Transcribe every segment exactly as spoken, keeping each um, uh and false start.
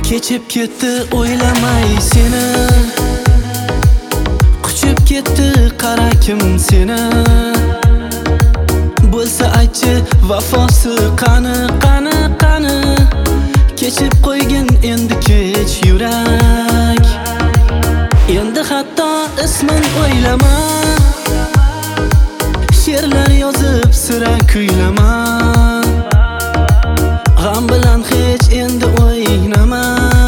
Kechib ketdi o'ylamay seni, quchib ketdi qara kim seni. Bo'lsa aytchi vafosi qani qani qani. Kechib qo'ygin endi kech yurak. Endi hatto ismin o'ylama, she'rlar yozib sira kuylama. G'am bilan hech endi o'ynama.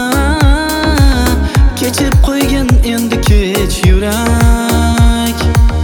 Kechib qo'ygin endi kech yurak.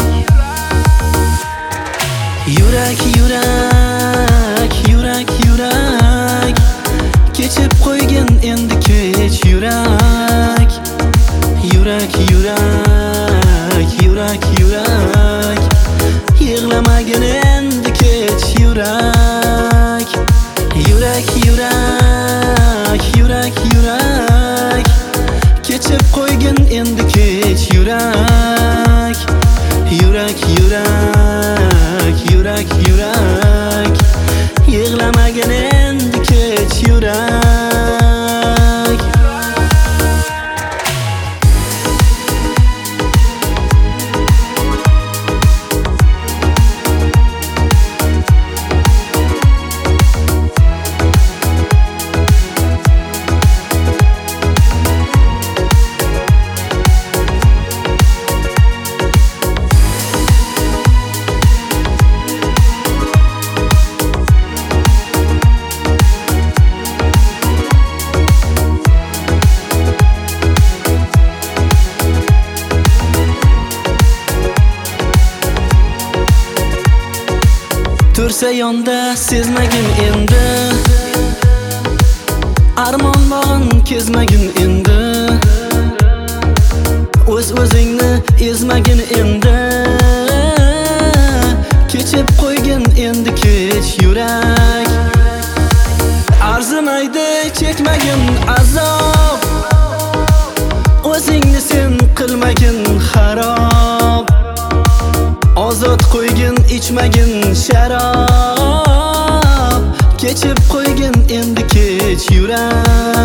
Yurak yurak yurak yurak. Kechib qo'ygin endi kech yurak. Yurak yurak yurak yurak. Yig'lamagin endi kech yurak. Yurak yurak yurak yurak. Kechib qo'ygin endi kech yurak. Yurak yurak yurak yurak. Yig'lamagin endi kech yurak. Tursa yonda sezmagin endi, armon bog'in kezmagin endi. O'z o'zingni ezmagin endi. Kechib qo'ygin endi kech yurak. Arzimaydi chekmagin azob, o'zingni sen qilmagin xarob. Ozod qo'ygin ichmagin sharob. Kechib qo'ygin endi kech yurak.